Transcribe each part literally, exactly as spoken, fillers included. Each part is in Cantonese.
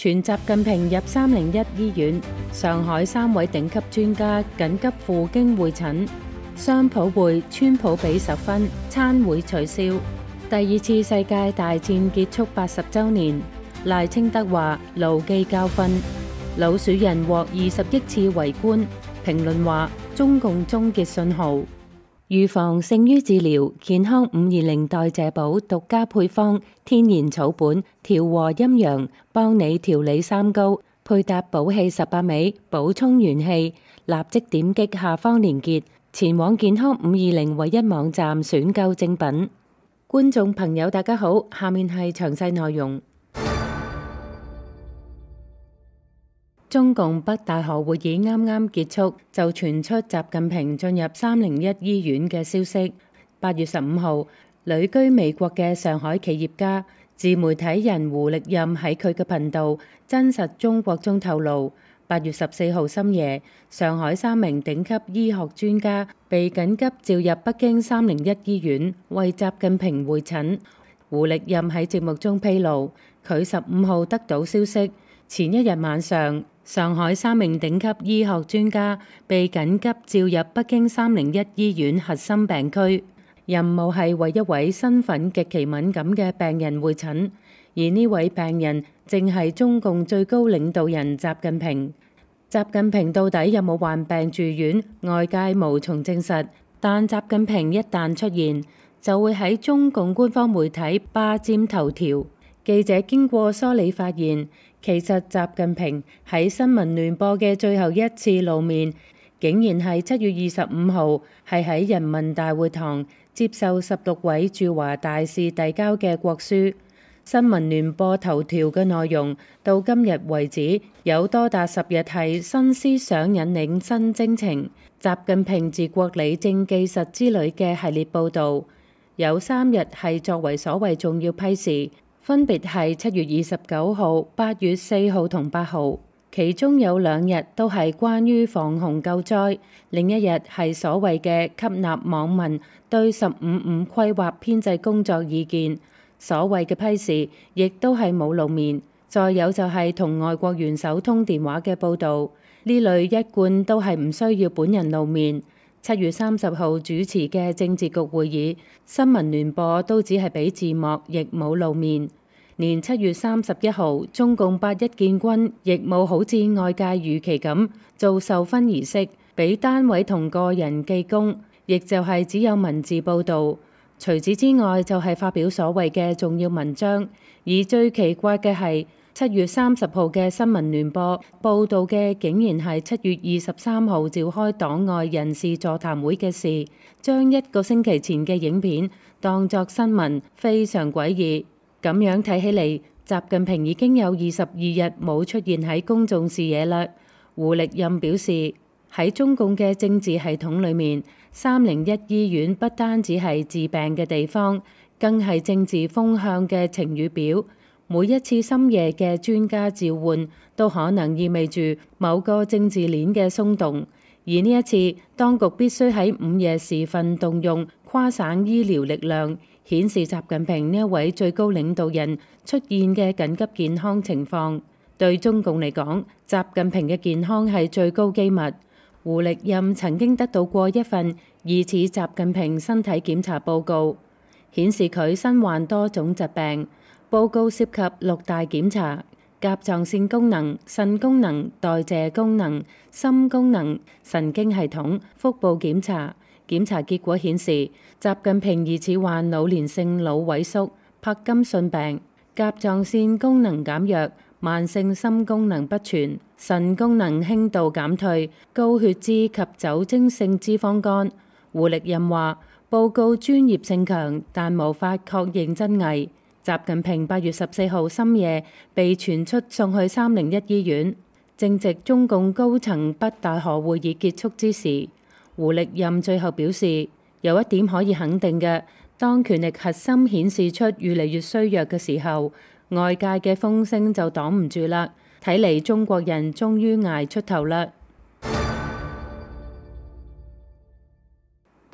傳習近平入三零一醫院，上海三位頂級專家緊急赴京會診，雙普會川普比十分，餐會取消。第二次世界大戰結束八十週年，賴清德話牢記教訓，老鼠人獲二十億次圍觀。評論話中共終結信號，預防勝於治療，健康五二零代謝寶獨家配方，天然草本，調和陰陽，幫你調理三高，配搭補氣十八味，補充元氣。立即點擊下方連結，前往健康五二零唯一網站選購正品。觀眾朋友大家好，下面係詳細內容。中共北大河會議啱啱結束，就傳出習近平進入三零一醫院嘅消息。八月十五號，旅居美國嘅上海企業家、自媒體人胡力任喺佢嘅頻道《真實中國》中透露，八月十四號深夜，上海三名頂級醫學專家被緊急召入北京三零一醫院為習近平會診。胡力任喺節目中披露，佢十五號得到消息，前一日晚上，上海三名頂級醫學專家被緊急召入北京三零一醫院核心病區，任務係為一位身份極其敏感嘅病人會診，而呢位病人正係中共最高領導人習近平。習近平到底有冇患病住院，外界無從證實，但習近平一旦出現，就會喺中共官方媒體霸佔頭條。記者經過梳理發現，其實習近平喺新聞聯播嘅最後一次露面，竟然係七月二十五號，係喺人民大會堂接受十六位駐華大使遞交嘅國書。新聞聯播頭條嘅內容到今日為止有多達十日係新思想引領新征程、習近平治國理政紀實之類嘅系列報導，有三日係作為所謂重要批示。分別係七月二十九號、八月四號同八號，其中有兩日都係關於防洪救災，另一日係所謂嘅吸納網民對十五五規劃編制工作意見。所謂嘅批示亦都係冇露面。再有就係同外國元首通電話嘅報導，呢類一貫都係唔需要本人露面。七月三十號主持嘅政治局會議，新聞聯播都只係俾字幕，亦冇露面。連七月三十一號，中共八一建軍亦冇好似外界預期咁做授勳儀式，俾單位同個人記功，亦就係只有文字報導。除此之外，就係發表所謂嘅重要文章。而最奇怪嘅係，七月三十號嘅新聞聯播報導嘅，竟然係七月二十三號召開黨外人士座談會嘅事，將一個星期前嘅影片當作新聞，非常詭異。咁樣睇起嚟，習近平已經有二十二日冇出現喺公眾視野啦。胡力任表示，喺中共嘅政治系統裏面，三零一醫院不單止係治病嘅地方，更係政治風向嘅晴雨表。每一次深夜嘅專家召喚，都可能意味住某個政治鏈嘅鬆動。而呢一次，當局必須喺午夜時分動用跨省醫療力量，顯示習近平呢一位最高領導人出現嘅緊急健康情況。對中共嚟講，習近平嘅健康係最高機密。胡力任曾經得到過一份疑似習近平身體檢查報告，顯示佢身患多種疾病。報告涉及六大檢查：甲狀腺功能、腎功能、代謝功能、心功能、神經系統、腹部檢查。檢查結果顯示，習近平疑似患老年性腦萎縮、柏金遜病、甲狀腺功能減弱、慢性心功能不全、腎功能輕度減退、高血脂及酒精性脂肪肝。胡力任話：報告專業性強，但無法確認真偽。習近平八月十四號深夜被傳出送去三零一醫院，正值中共高層北大河會議結束之時。胡力任最後表示，有一點可以肯定嘅，當權力核心顯示出越嚟越衰弱嘅時候，外界嘅風聲就擋唔住啦。睇嚟中國人終於捱出頭啦。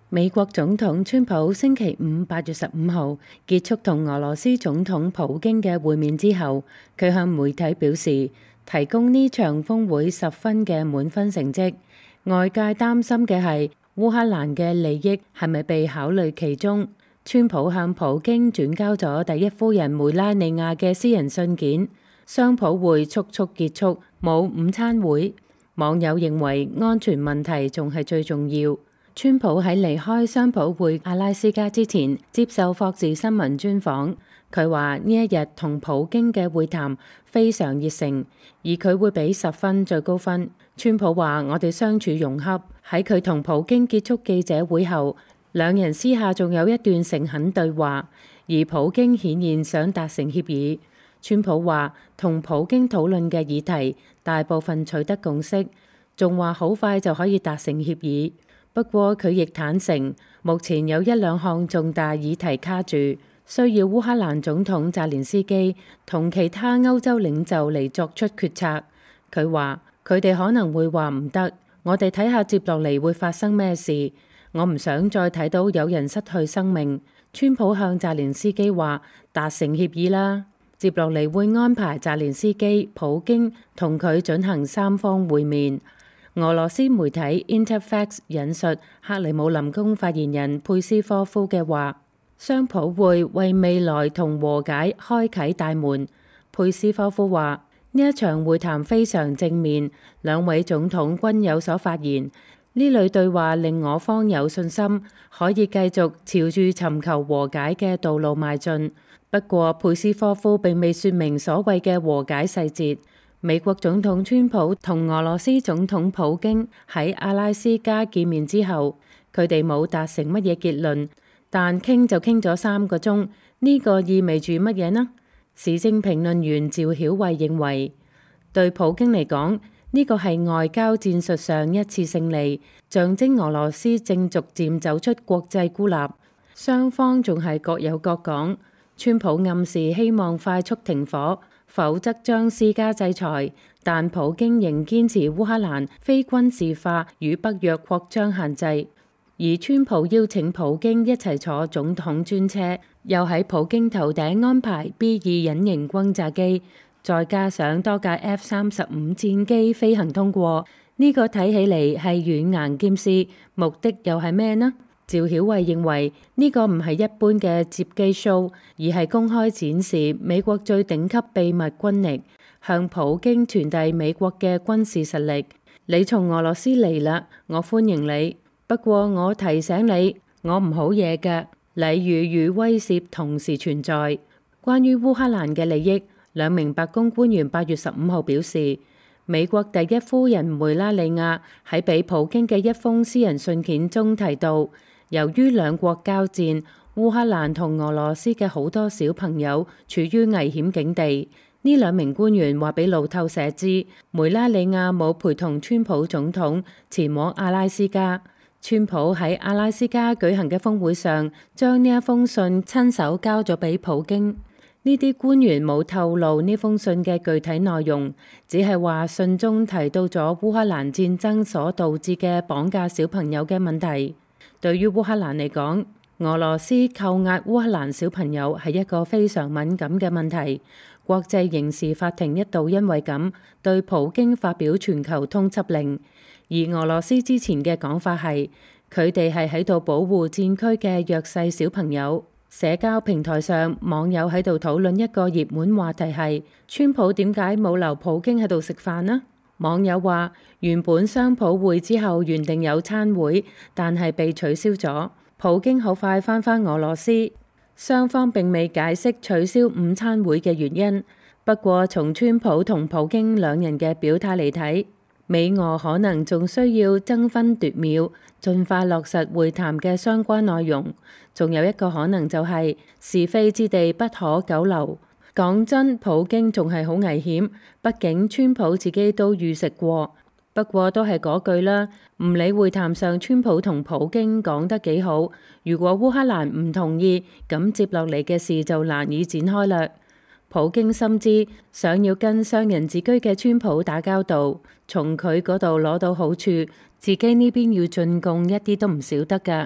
美國總統川普星期五八月十五號結束同俄羅斯總統普京嘅會面之後，佢向媒體表示，提供呢場峰會十分嘅滿分成績。外界擔心嘅係烏克蘭嘅利益係咪被考慮其中。川普向普京轉交咗第一夫人梅拉尼亞嘅私人信件，雙普會速速結束，冇午餐會。網友認為安全問題仲係最重要。川普喺離開雙普會阿拉斯加之前接受霍士新聞專訪，佢話呢一日同普京嘅會談非常熱誠，而佢會俾十分最高分。川普話我哋相處融洽。喺佢同普京結束記者會後，兩人私下仲有一段誠懇對話，而普京顯然想達成協議。川普話同普京討論嘅議題大部分取得共識，仲話好快就可以達成協議。不過佢亦坦承，目前有一兩項重大議題卡住，需要烏克蘭總統澤連斯基同其他歐洲領袖嚟作出決策。佢話佢哋可能會話唔得，我哋睇下接落嚟會發生咩事。我唔想再睇到有人失去生命。川普向澤連斯基話達成協議啦，接落嚟會安排澤連斯基、普京同佢進行三方會面。俄羅斯媒體 Interfax 引述克里姆林宮發言人佩斯科夫嘅話，雙普會為未來同和解開啟大門。佩斯科夫話呢一場會談非常正面，兩位總統均有所發言，呢類對話令我方有信心可以繼續朝住尋求和解嘅道路邁進。不過佩斯科夫並未說明所謂嘅和解細節。美國總統川普同俄羅斯總統普京喺阿拉斯加見面之後，佢哋冇達成乜嘢結論，但傾就傾咗三個鐘。呢個意味住乜嘢呢？時政評論員趙曉慧認為，對普京嚟講，呢個係外交戰術上一次勝利，象徵俄羅斯正逐漸走出國際孤立。雙方仲係各有各講。川普暗示希望快速停火，否則將施加制裁，但普京仍堅持烏克蘭非軍事化與北約擴張限制。而川普邀請普京一齊坐總統專車，又喺普京頭頂安排 B 二隱形轟炸機，再加上多架 F 三十五戰機飛行通過，呢、這個睇起嚟係軟硬兼施，目的又係咩呢？趙曉慧認為呢、這個唔係一般嘅接機 show，而係公開展示美國最頂級秘密軍力，向普京傳遞美國嘅軍事實力。你從俄羅斯嚟啦，我歡迎你。不過我提醒你，我唔好嘢㗎。禮遇與威懾同時存在。關於烏克蘭嘅利益，兩名白宮官員八月十五號表示，美國第一夫人梅拉尼亞喺俾普京嘅一封私人信件中提到，由於兩國交戰，烏克蘭同俄羅斯嘅好多小朋友處於危險境地。呢兩名官員話俾路透社知，梅拉尼亞冇陪同川普總統前往阿拉斯加。川普喺阿拉斯加舉行嘅峰會上，將呢一封信親手交咗俾普京。呢啲官員冇透露呢封信嘅具體內容，只係話信中提到咗烏克蘭戰爭所導致嘅綁架小朋友嘅問題。對於烏克蘭嚟講，俄羅斯扣押烏克蘭小朋友係一個非常敏感嘅問題。國際刑事法庭一度因為咁對普京發表全球通緝令。而俄羅斯之前嘅講法係，佢哋係喺度保護戰區嘅弱勢小朋友。社交平台上，網友喺度討論一個熱門話題係，川普點解冇留普京喺度食飯呢？網友話，原本雙普會之後原定有餐會，但係被取消咗。普京好快返返俄羅斯，雙方並未解釋取消午餐會嘅原因。不過，從川普同普京兩人嘅表態嚟睇，美俄可能仲需要爭分奪秒，盡快落實會談嘅相關內容。仲有一個可能就係、是、是非之地不可久留。講真，普京仲係好危險，畢竟川普自己都遇食過。不過都係嗰句啦，唔理會談上川普同普京講得幾好，如果烏克蘭唔同意，咁接落嚟嘅事就難以展開啦。普京深知想要跟商人自居嘅川普打交道，從佢嗰度攞到好處，自己呢邊要進貢一啲都唔少得㗎。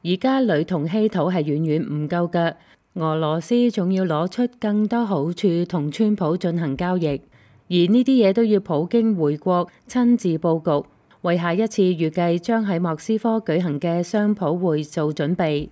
而家鋁同稀土係遠遠唔夠嘅，俄羅斯仲要攞出更多好處同川普進行交易，而呢啲嘢都要普京回國親自佈局，為下一次預計將喺莫斯科舉行嘅雙普會做準備。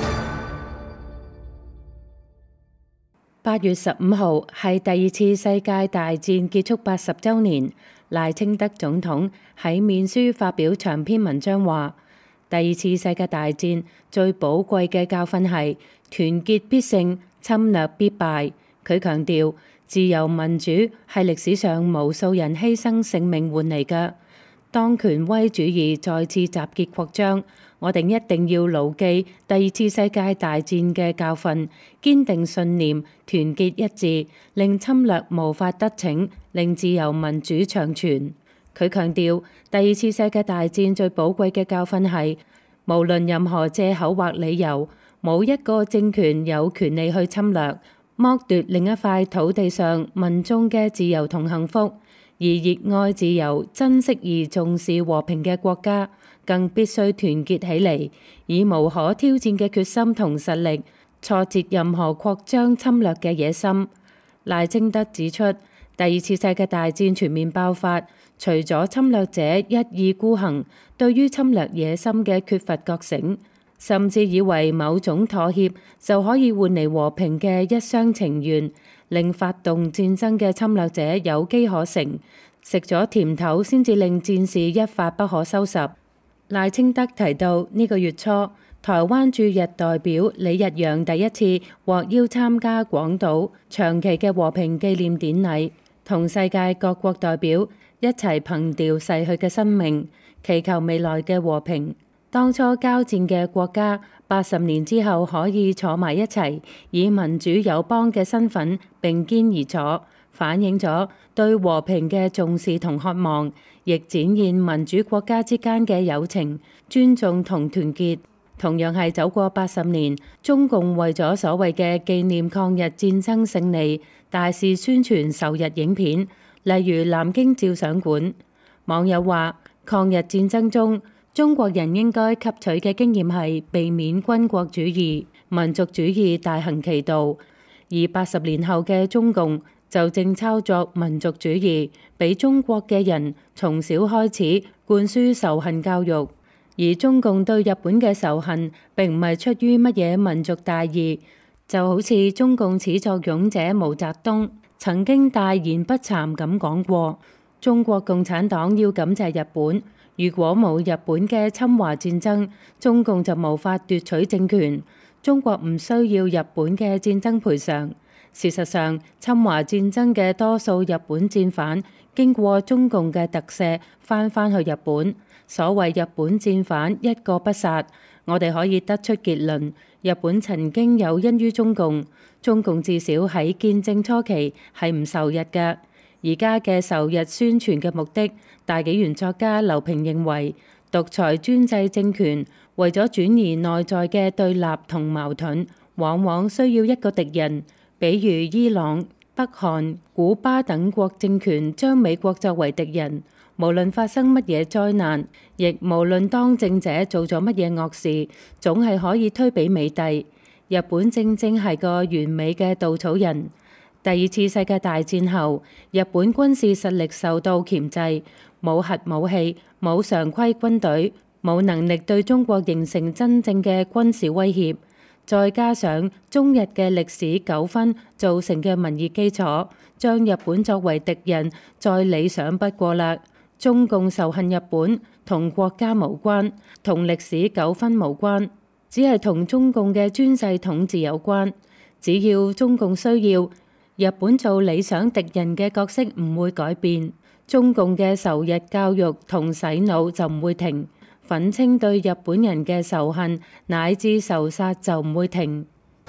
八月十五號係第二次世界大戰結束八十週年，賴清德總統喺面書發表長篇文章話，第二次世界大戰最寶貴嘅教訓係團結必勝，侵略必敗。佢強調自由民主係歷史上無數人犧牲性命換嚟嘅。當權威主義再次集結擴張，我哋一定要牢記第二次世界大戰嘅教訓，堅定信念，團結一致，令侵略無法得逞，令自由民主長存。佢強調，第二次世界大戰最寶貴嘅教訓係，無論任何藉口或理由，冇一個政權有權利去侵略、剝奪另一塊土地上民眾嘅自由同幸福。而熱愛自由、珍惜而重視和平嘅國家，更必須團結起嚟，以無可挑戰嘅決心同實力，挫折任何擴張侵略嘅野心。賴清德指出，第二次世界大戰全面爆發，除咗侵略者一意孤行，對於侵略野心嘅缺乏覺醒，甚至以為某種妥協就可以換嚟和平嘅一廂情願，令發動戰爭嘅侵略者有機可乘，食咗甜頭先至令戰事一發不可收拾。賴清德提到，呢、這個月初，台灣駐日代表李日陽第一次獲邀參加廣島長期嘅和平紀念典禮，同世界各國代表一齊憑弔逝去嘅生命，祈求未來嘅和平。當初交戰嘅國家，八十年之後可以坐埋一齊，以民主友邦嘅身份並肩而坐，反映咗對和平嘅重視同渴望，亦展現民主國家之間嘅友情、尊重同團結。同樣係走過八十年，中共為咗所謂嘅紀念抗日戰爭勝利，大肆宣傳仇日影片，例如南京照相館。網友話，抗日戰爭中，中國人應該吸取嘅經驗係避免軍國主義、民族主義大行其道，而八十年後嘅中共就正操作民族主義，俾中國嘅人從小開始灌輸仇恨教育。而中共對日本嘅仇恨並唔係出於乜嘢民族大義，就好似中共始作俑者毛澤東曾經大言不慚咁講過，中國共產黨要感謝日本。如果冇日本嘅侵華戰爭，中共就無法奪取政權。中國唔需要日本嘅戰爭賠償。事實上，侵華戰爭嘅多數日本戰犯經過中共嘅特赦，翻返去日本。所謂日本戰犯一個不殺，我哋可以得出結論：日本曾經有恩於中共，中共至少喺建政初期係唔仇日嘅。而家嘅仇日宣傳嘅目的，大紀元作家劉平認為，獨裁專制政權為咗轉移內在嘅對立同矛盾，往往需要一個敵人，比如伊朗、北韓、古巴等國政權將美國作為敵人，無論發生乜嘢災難，亦無論當政者做咗乜嘢惡事，總係可以推俾美帝。日本正正係個完美嘅稻草人。第二次世界大戰後，日本軍事實力受到鉗制，冇核武器，冇常規軍隊，冇能力對中國形成真正嘅軍事威脅。再加上中日嘅歷史糾紛造成嘅民意基礎，將日本作為敵人再理想不過啦。中共仇恨日本同國家無關，同歷史糾紛無關，只係同中共嘅專制統治有關。只要中共需要，日本做理想敵人嘅角色唔會改變，中共嘅仇日教育同洗腦就唔會停，憤青對日本人嘅仇恨乃至仇殺就唔會停。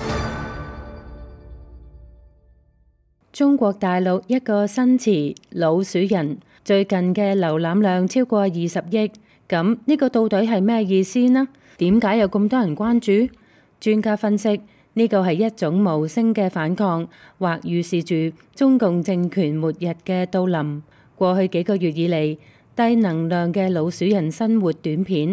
中國大陸一個新詞老鼠人最近嘅瀏覽量超過二十億，咁呢個到底係咩意思呢？點解有咁多人關注？專家分析，呢個係一種無聲嘅反抗，或預示住中共政權末日嘅到臨。過去幾個月以嚟，低能量嘅老鼠人生活短片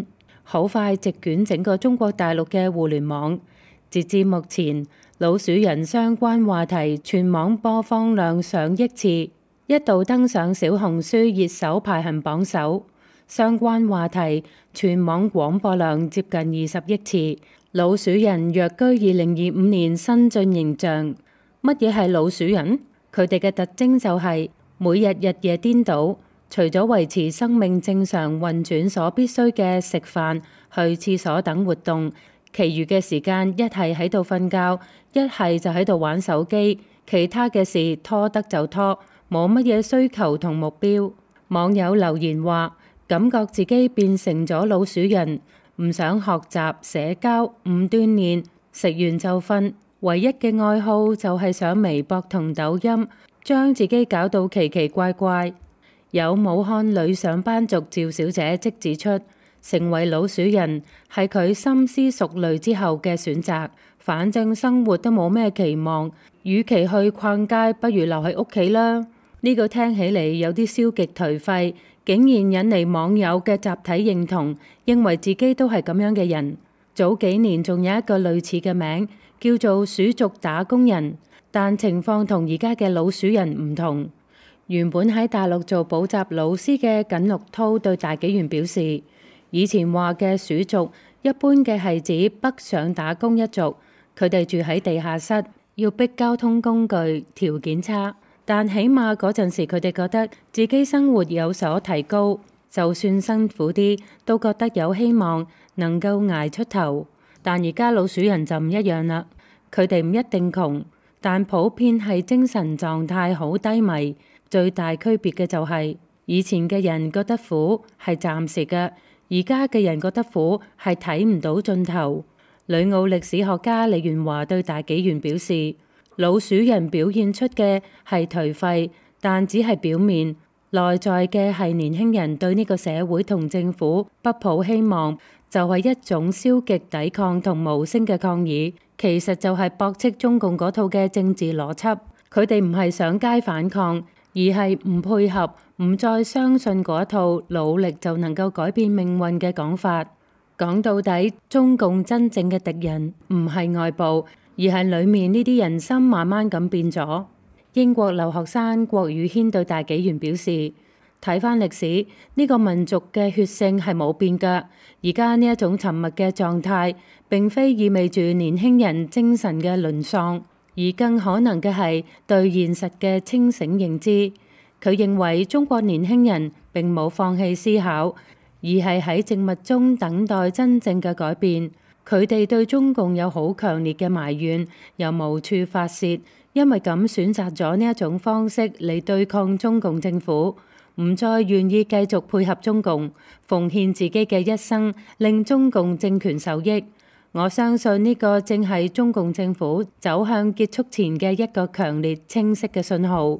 好快席捲整個中國大陸嘅互聯網。截至目前，老鼠人相關話題全網播放量上億次，一度登上小紅書熱搜排行榜首。相關話題全網廣播量接近二十億次。老鼠人躍居二零二五年新晉形象。乜嘢係老鼠人？佢哋嘅特徵就係每日日夜顛倒，除咗維持生命正常運轉所必須嘅食飯、去廁所等活動，其餘嘅時間一係喺度瞓覺，一係就喺度玩手機，其他嘅事拖得就拖，冇乜嘢需求同目標。網友留言話，感覺自己變成咗老鼠人，唔想學習、社交，唔鍛鍊，食完就瞓，唯一嘅愛好就係上微博同抖音，將自己搞到奇奇怪怪。有武漢女上班族趙小姐即指出，成為老鼠人係佢深思熟慮之後嘅選擇。反正生活都冇咩期望，與其去逛街，不如留喺屋企啦。呢個聽起嚟有啲消極頹廢，竟然引嚟網友嘅集體認同，認為自己都係咁樣嘅人。早幾年仲有一個類似嘅名，叫做鼠族打工人，但情況同而家嘅老鼠人唔同。原本喺大陸做補習老師嘅耿祿濤對大紀元表示，以前話嘅鼠族一般嘅係指北上打工一族，佢哋住喺地下室，要逼交通工具，條件差，但起碼嗰陣時佢哋覺得自己生活有所提高，就算辛苦啲都覺得有希望能夠捱出頭。但而家老鼠人就唔一樣啦，佢哋唔一定窮，但普遍係精神狀態好低迷。最大區別嘅就係，以前嘅人覺得苦係暫時嘅，而家嘅人覺得苦係睇唔到盡頭。旅澳歷史學家李元華對大紀元表示，老鼠人表現出嘅係頹廢，但只係表面，內在嘅係年輕人對呢個社會同政府不抱希望，就係一種消極抵抗同無聲嘅抗議，其實就係駁斥中共嗰套嘅政治邏輯。佢哋唔係上街反抗，而係唔配合，唔再相信嗰套努力就能夠改變命運嘅講法。講到底，中共真正嘅敵人唔係外部，而係裡面呢啲人心慢慢咁變咗。英國留學生郭宇軒對大紀元表示，睇返歷史，呢個民族嘅血性係冇變㗎。而家呢一種沉默嘅狀態，並非意味住年輕人精神嘅淪喪，而更可能嘅係對現實嘅清醒認知。佢認為中國年輕人並冇放棄思考，而係喺靜默中等待真正嘅改變。佢哋對中共有好強烈嘅埋怨，又無處發洩，因為咁選擇咗呢一種方式嚟對抗中共政府，唔再願意繼續配合中共，奉獻自己嘅一生，令中共政權受益。我相信呢個正係中共政府走向結束前嘅一個強烈清晰嘅信號。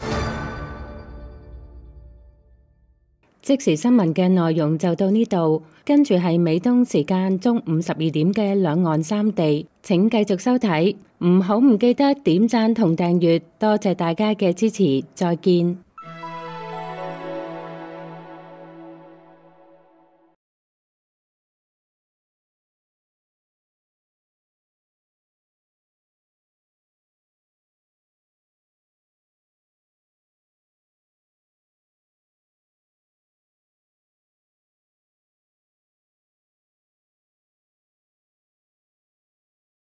即時新聞嘅內容就到呢度，跟住係美東時間中午十二點嘅兩岸三地，請繼續收睇，唔好唔記得點讚同訂閱，多謝大家嘅支持，再見。